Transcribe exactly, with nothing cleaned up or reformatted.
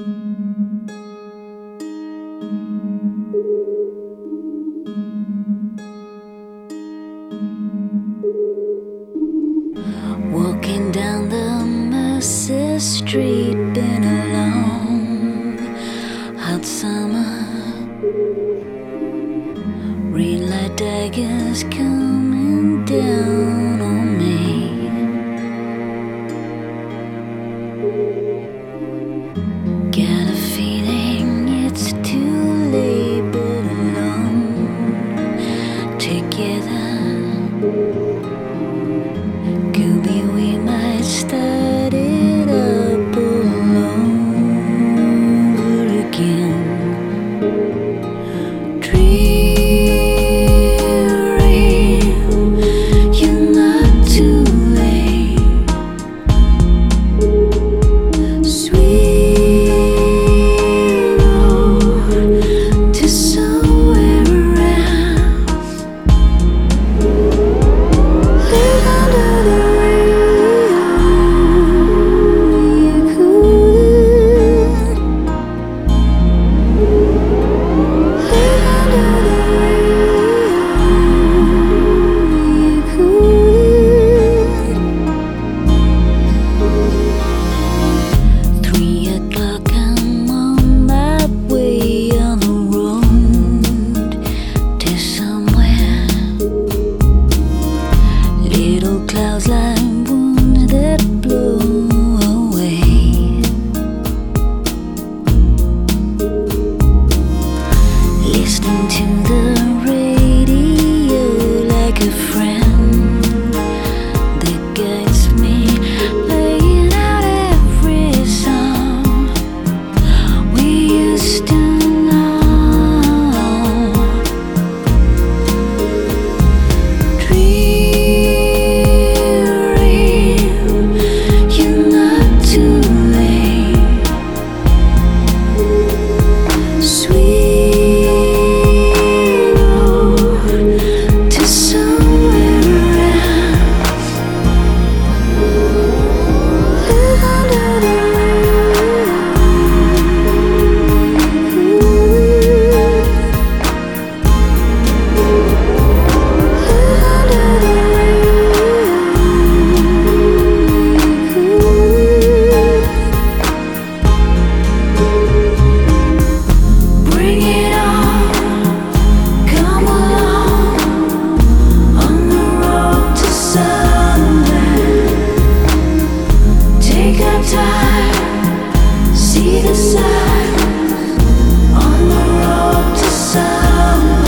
Walking down the Mercer Street, been a long, hot summer. Red light daggers coming down on me. Got a feeling it's too late, but alone together. Could be we might start it up all over again. Dreaming, you're not too late. Sweet road to somewhere else. Live under the clouds like wounds that blow away. Listening to the radio like a friend that guides me, playing out every song we used to know. See the signs on the road to somewhere.